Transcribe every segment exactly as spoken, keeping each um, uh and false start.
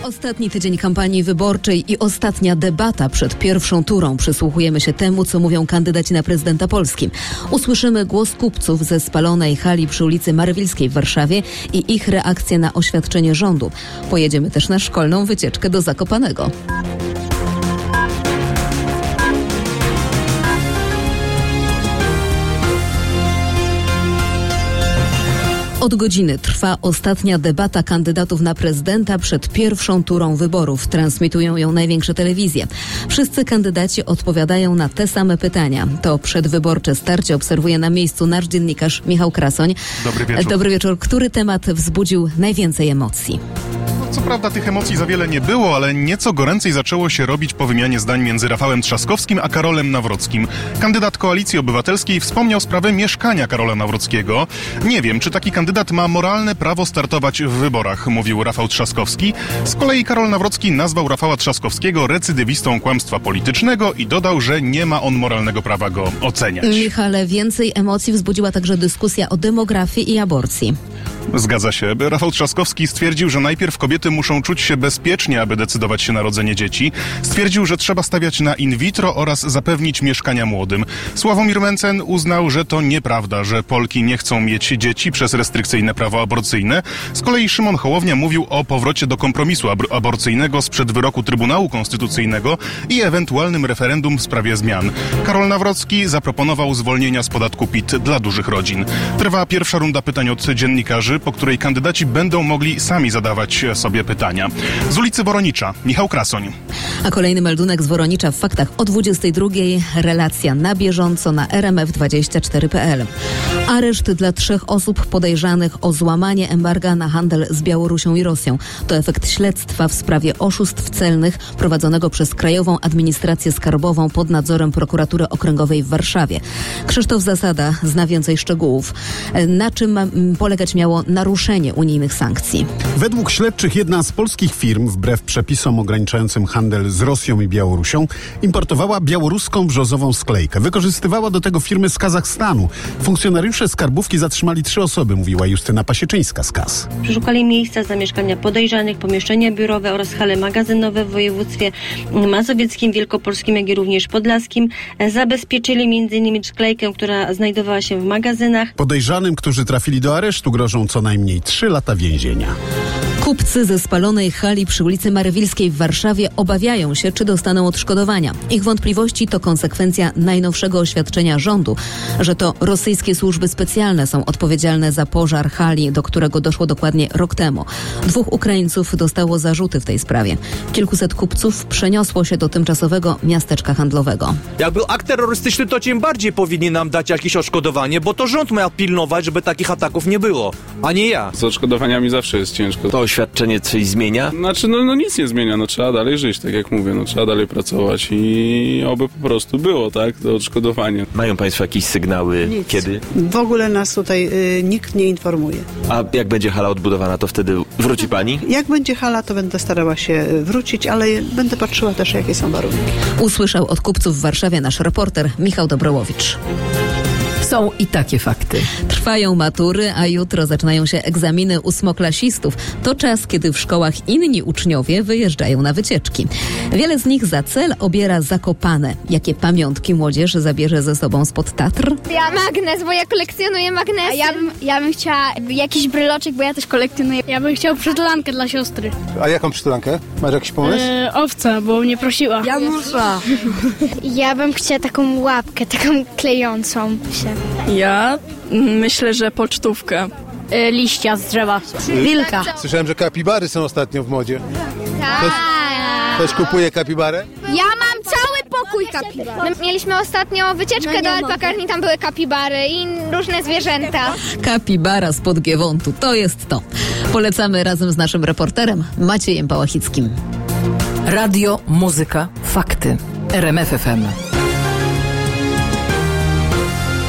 Ostatni tydzień kampanii wyborczej i ostatnia debata przed pierwszą turą. Przysłuchujemy się temu, co mówią kandydaci na prezydenta Polski. Usłyszymy głos kupców ze spalonej hali przy ulicy Marywilskiej w Warszawie i ich reakcję na oświadczenie rządu. Pojedziemy też na szkolną wycieczkę do Zakopanego. Od godziny trwa ostatnia debata kandydatów na prezydenta przed pierwszą turą wyborów. Transmitują ją największe telewizje. Wszyscy kandydaci odpowiadają na te same pytania. To przedwyborcze starcie obserwuje na miejscu nasz dziennikarz Michał Krasoń. Dobry wieczór. Dobry wieczór. Który temat wzbudził najwięcej emocji? Co prawda tych emocji za wiele nie było, ale nieco goręcej zaczęło się robić po wymianie zdań między Rafałem Trzaskowskim a Karolem Nawrockim. Kandydat Koalicji Obywatelskiej wspomniał sprawę mieszkania Karola Nawrockiego. Nie wiem, czy taki kandydat ma moralne prawo startować w wyborach, mówił Rafał Trzaskowski. Z kolei Karol Nawrocki nazwał Rafała Trzaskowskiego recydywistą kłamstwa politycznego i dodał, że nie ma on moralnego prawa go oceniać. Michale, więcej emocji wzbudziła także dyskusja o demografii i aborcji. Zgadza się. Rafał Trzaskowski stwierdził, że najpierw kobiety muszą czuć się bezpiecznie, aby decydować się na rodzenie dzieci. Stwierdził, że trzeba stawiać na in vitro oraz zapewnić mieszkania młodym. Sławomir Mencen uznał, że to nieprawda, że Polki nie chcą mieć dzieci przez restrykcyjne prawo aborcyjne. Z kolei Szymon Hołownia mówił o powrocie do kompromisu ab- aborcyjnego sprzed wyroku Trybunału Konstytucyjnego i ewentualnym referendum w sprawie zmian. Karol Nawrocki zaproponował zwolnienia z podatku P I T dla dużych rodzin. Trwa pierwsza runda pytań od dziennikarzy, po której kandydaci będą mogli sami zadawać sobie pytania. Z ulicy Woronicza, Michał Krasoń. A kolejny meldunek z Woronicza w faktach o dwudziestej drugiej. Relacja na bieżąco na R M F dwadzieścia cztery kropka p l. Areszt dla trzech osób podejrzanych o złamanie embarga na handel z Białorusią i Rosją. To efekt śledztwa w sprawie oszustw celnych prowadzonego przez Krajową Administrację Skarbową pod nadzorem Prokuratury Okręgowej w Warszawie. Krzysztof Zasada zna więcej szczegółów. Na czym polegać miało naruszenie unijnych sankcji? Według śledczych jedna z polskich firm, wbrew przepisom ograniczającym handel z Rosją i Białorusią, importowała białoruską brzozową sklejkę. Wykorzystywała do tego firmy z Kazachstanu. Funkcjonariusze skarbówki zatrzymali trzy osoby, mówiła Justyna Pasieczyńska z K A S. Przeszukali miejsca zamieszkania podejrzanych, pomieszczenia biurowe oraz hale magazynowe w województwie mazowieckim, wielkopolskim, jak i również podlaskim. Zabezpieczyli między innymi sklejkę, która znajdowała się w magazynach. Podejrzanym, którzy trafili do aresztu, grożą co najmniej trzy lata więzienia. Kupcy ze spalonej hali przy ulicy Marywilskiej w Warszawie obawiają się, czy dostaną odszkodowania. Ich wątpliwości to konsekwencja najnowszego oświadczenia rządu, że to rosyjskie służby specjalne są odpowiedzialne za pożar hali, do którego doszło dokładnie rok temu. Dwóch Ukraińców dostało zarzuty w tej sprawie. Kilkuset kupców przeniosło się do tymczasowego miasteczka handlowego. Jak był akt terrorystyczny, to tym bardziej powinni nam dać jakieś odszkodowanie, bo to rząd ma pilnować, żeby takich ataków nie było, a nie ja. Z odszkodowaniami zawsze jest ciężko. To oświadczenie coś zmienia? Znaczy, no, no nic nie zmienia, no trzeba dalej żyć, tak jak mówię, no trzeba dalej pracować i oby po prostu było, tak, to odszkodowanie. Mają państwo jakieś sygnały? Nic. Kiedy? W ogóle nas tutaj y, nikt nie informuje. A jak będzie hala odbudowana, to wtedy wróci pani? Jak będzie hala, to będę starała się wrócić, ale będę patrzyła też, jakie są warunki. Usłyszał od kupców w Warszawie nasz reporter Michał Dobrołowicz. Są i takie fakty. Trwają matury, a jutro zaczynają się egzaminy ósmoklasistów. To czas, kiedy w szkołach inni uczniowie wyjeżdżają na wycieczki. Wiele z nich za cel obiera Zakopane. Jakie pamiątki młodzież zabierze ze sobą spod Tatr? Ja magnes, bo ja kolekcjonuję magnesy. A ja bym, ja bym chciała jakiś bryloczek, bo ja też kolekcjonuję. Ja bym chciał przytulankę dla siostry. A jaką przytulankę? Masz jakiś pomysł? E, owca, bo mnie prosiła. Janusza. Ja bym chciała taką łapkę, taką klejącą się. Ja myślę, że pocztówkę. E, liścia z drzewa. Wilka. Słyszałem, że kapibary są ostatnio w modzie. Ktoś, ktoś kupuje kapibarę? Ja mam cały pokój kapibar. My mieliśmy ostatnio wycieczkę do alpakarni, tam były kapibary i różne zwierzęta. Kapibara spod Giewontu, to jest to. Polecamy razem z naszym reporterem Maciejem Pałachickim. Radio, muzyka, fakty. R M F F M.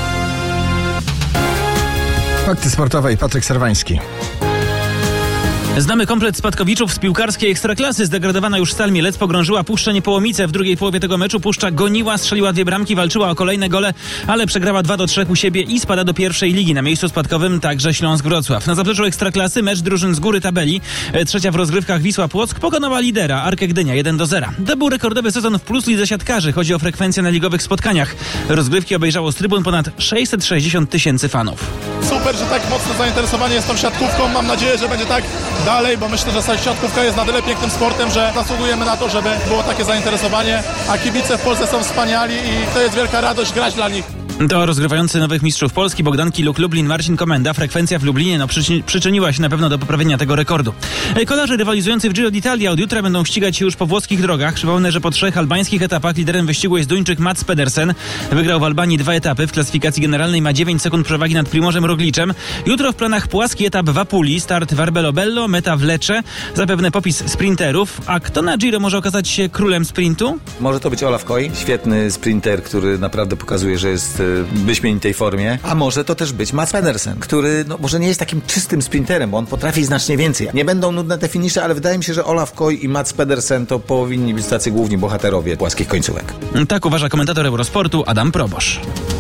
Fakty sportowe i Patryk Serwański. Znamy komplet spadkowiczów z piłkarskiej Ekstraklasy. Zdegradowana już Stal Mielec pogrążyła Puszczę Niepołomice. W drugiej połowie tego meczu Puszcza goniła, strzeliła dwie bramki, walczyła o kolejne gole, ale przegrała dwa do trzech u siebie i spada do pierwszej ligi. Na miejscu spadkowym także Śląsk Wrocław. Na zapleczu Ekstraklasy mecz drużyn z góry tabeli. Trzecia w rozgrywkach Wisła Płock pokonała lidera Arkę Gdynia jeden do zera. To był rekordowy sezon w Plus Lidze Siatkarzy. Chodzi o frekwencję na ligowych spotkaniach. Rozgrywki obejrzało z trybun ponad sześćset sześćdziesiąt tysięcy fanów. Super, że tak mocne zainteresowanie jest tą siatkówką. Mam nadzieję, że będzie tak dalej, bo myślę, że siatkówka jest na tyle pięknym sportem, że zasługujemy na to, żeby było takie zainteresowanie, a kibice w Polsce są wspaniali i to jest wielka radość grać dla nich. To rozgrywający nowych mistrzów Polski Bogdanki Luk Lublin Marcin Komenda. Frekwencja w Lublinie no, przyczy- przyczyniła się na pewno do poprawienia tego rekordu. Kolarze rywalizujący w Giro d'Italia od jutra będą ścigać się już po włoskich drogach. Przypomnę, że po trzech albańskich etapach liderem wyścigu jest Duńczyk Mats Pedersen. Wygrał w Albanii dwa etapy. W klasyfikacji generalnej ma dziewięć sekund przewagi nad Primożem Rogliczem. Jutro w planach płaski etap w Apulii, start w Arbello Bello, meta w Lecce. Zapewne popis sprinterów. A kto na Giro może okazać się królem sprintu? Może to być Olaf Koy, świetny sprinter, który naprawdę pokazuje, że jest w wyśmienitej formie, a może to też być Mats Pedersen, który no, może nie jest takim czystym sprinterem, bo on potrafi znacznie więcej. Nie będą nudne te finisze, ale wydaje mi się, że Olaf Koy i Mats Pedersen to powinni być tacy główni bohaterowie płaskich końcówek. Tak uważa komentator Eurosportu Adam Probosz.